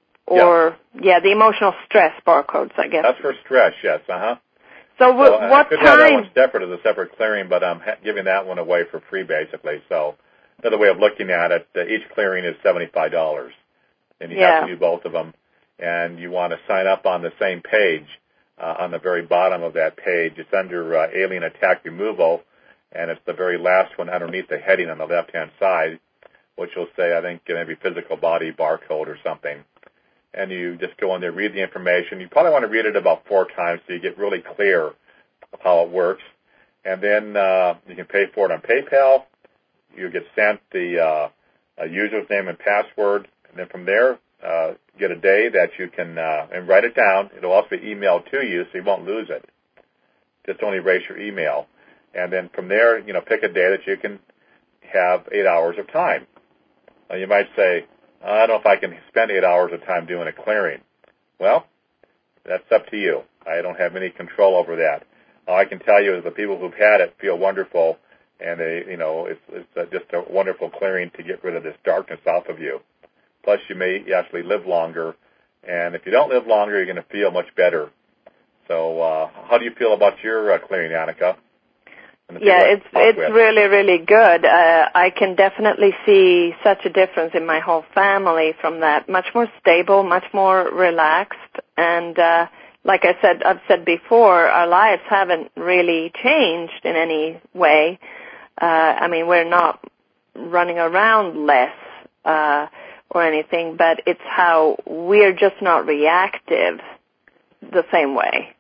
or yeah. yeah, the emotional stress barcodes, I guess. That's for stress, yes. Uh huh. So, w- so what I could time? have that one separate as a separate clearing, but I'm ha- giving that one away for free, basically. So another way of looking at it, uh, each clearing is seventy-five dollars, and you yeah. have to do both of them. And you want to sign up on the same page. Uh, on the very bottom of that page, it's under uh, Alien Attack Removal, and it's the very last one underneath the heading on the left-hand side, which will say, I think, maybe physical body barcode or something. And you just go in there, read the information. You probably want to read it about four times so you get really clear of how it works. And then uh, you can pay for it on PayPal. You get sent the uh, a user's name and password. And then from there, uh, get a day that you can, uh, and write it down. It'll also be emailed to you so you won't lose it. Just don't erase your email. And then from there, you know, pick a day that you can have eight hours of time. Now you might say, I don't know if I can spend eight hours of time doing a clearing. Well, that's up to you. I don't have any control over that. All I can tell you is the people who've had it feel wonderful, and they, you know, it's, it's just a wonderful clearing to get rid of this darkness off of you. Plus, you may actually live longer, and if you don't live longer, you're going to feel much better. So, uh, how do you feel about your uh, clearing, Annika? Yeah, it's it's with? really, really good. Uh, I can definitely see such a difference in my whole family from that. Much more stable, much more relaxed, and uh, like I said, I've said before, our lives haven't really changed in any way. Uh, I mean, we're not running around less uh, or anything, but it's how we're just not reactive the same way.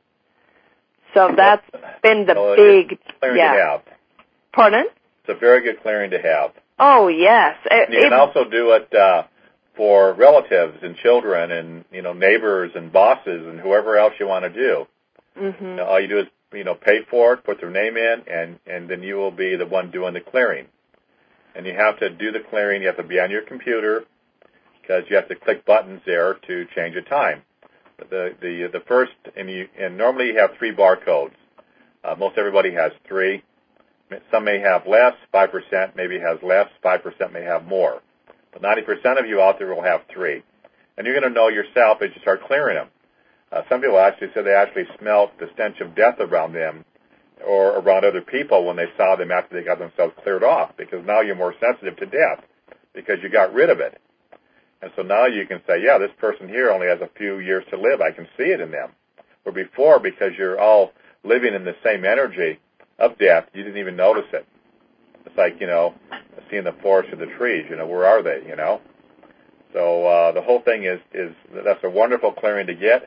So that's been the well, big, clearing yeah. to have. Pardon? It's a very good clearing to have. Oh, yes. It, you can it, also do it uh, for relatives and children and, you know, neighbors and bosses and whoever else you want to do. Mm-hmm. You know, all you do is, you know, pay for it, put their name in, and, and then you will be the one doing the clearing. And you have to do the clearing. You have to be on your computer because you have to click buttons there to change the time. The the the first and you and normally you have three barcodes. Uh, most everybody has three. Some may have less, five percent maybe has less, five percent may have more. But ninety percent of you out there will have three, and you're going to know yourself as you start clearing them. Uh, some people actually said they actually smelled the stench of death around them or around other people when they saw them after they got themselves cleared off, because now you're more sensitive to death because you got rid of it. And so now you can say, yeah, this person here only has a few years to live. I can see it in them. Where before, because you're all living in the same energy of death, you didn't even notice it. It's like, you know, seeing the forest or the trees, you know, where are they, you know? So uh, the whole thing is, is that's a wonderful clearing to get.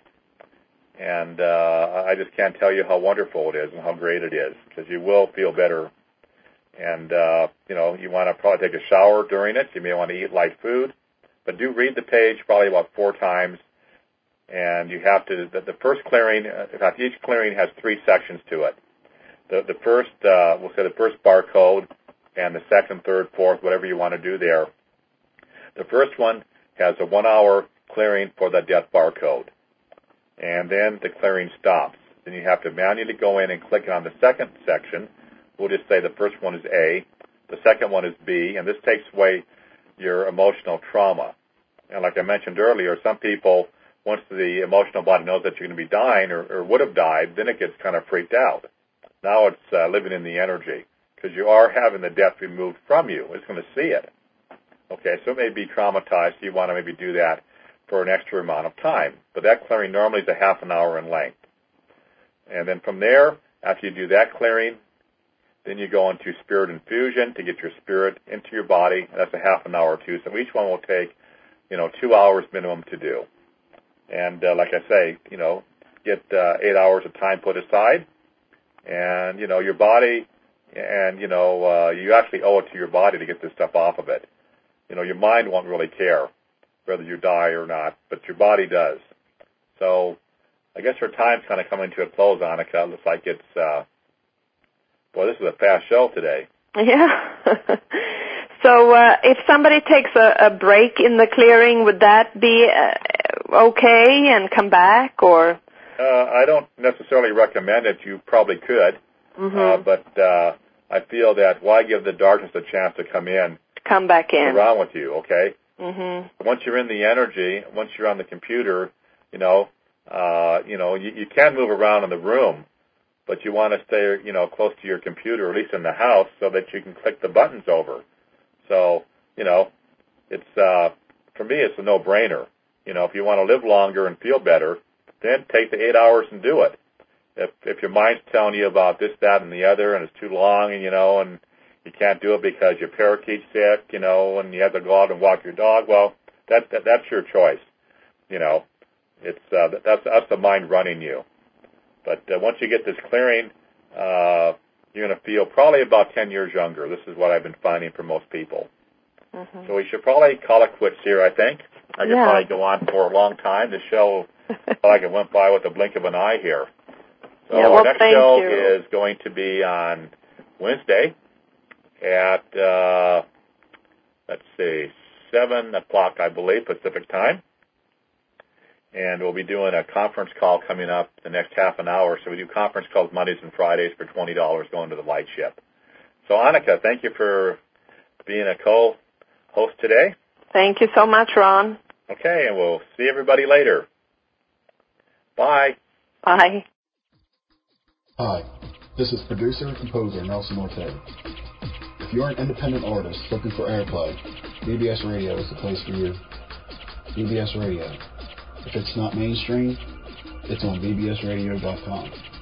And uh, I just can't tell you how wonderful it is and how great it is, because you will feel better. And, uh, you know, you want to probably take a shower during it. You may want to eat light food. But do read the page probably about four times, and you have to, the, the first clearing, in fact, each clearing has three sections to it. The, the first, uh, we'll say the first barcode, and the second, third, fourth, whatever you want to do there. The first one has a one-hour clearing for the death barcode, and then the clearing stops. Then you have to manually go in and click on the second section. We'll just say the first one is A, the second one is B, and this takes away your emotional trauma. And like I mentioned earlier, some people, once the emotional body knows that you're going to be dying or, or would have died, then it gets kind of freaked out. Now it's uh, living in the energy because you are having the death removed from you. It's going to see it. Okay, so it may be traumatized. So you want to maybe do that for an extra amount of time. But that clearing normally is a half an hour in length. And then from there, after you do that clearing, then you go into spirit infusion to get your spirit into your body. That's a half an hour or two. So each one will take, you know, two hours minimum to do. And uh, like I say, you know, get uh, eight hours of time put aside. And, you know, your body, and, you know, uh, you actually owe it to your body to get this stuff off of it. You know, your mind won't really care whether you die or not, but your body does. So I guess our time's kind of coming to a close, Annika. It looks like it's... Uh, Boy, this is a fast show today. Yeah. So uh, if somebody takes a, a break in the clearing, would that be uh, okay and come back, or? Uh, I don't necessarily recommend it. You probably could. Mm-hmm. Uh, but uh, I feel that why give the darkness a chance to come in? Come back in. Around with you, okay? Mm-hmm. Once you're in the energy, once you're on the computer, you know, uh, you know, you, you can move around in the room, but you want to stay, you know, close to your computer, or at least in the house, so that you can click the buttons over. So, you know, it's, uh, for me, it's a no-brainer. You know, if you want to live longer and feel better, then take the eight hours and do it. If if your mind's telling you about this, that, and the other, and it's too long, and, you know, and you can't do it because your parakeet's sick, you know, and you have to go out and walk your dog, well, that, that that's your choice. You know, it's uh, that's, that's the mind running you. But uh, once you get this clearing, uh, you're going to feel probably about ten years younger. This is what I've been finding for most people. Mm-hmm. So we should probably call it quits here, I think. I could yeah. probably go on for a long time. The show felt like it went by with a blink of an eye here. So yeah, well, our next thank show you. is going to be on Wednesday at, uh, let's see, seven o'clock, I believe, Pacific time. And we'll be doing a conference call coming up the next half an hour. So we do conference calls Mondays and Fridays for twenty dollars going to the light ship. So, Annika, thank you for being a co-host today. Thank you so much, Ron. Okay, and we'll see everybody later. Bye. Bye. Hi, this is producer and composer Nelson Ortega. If you're an independent artist looking for airplay, B B S Radio is the place for you. B B S Radio. If it's not mainstream, it's on B B S radio dot com.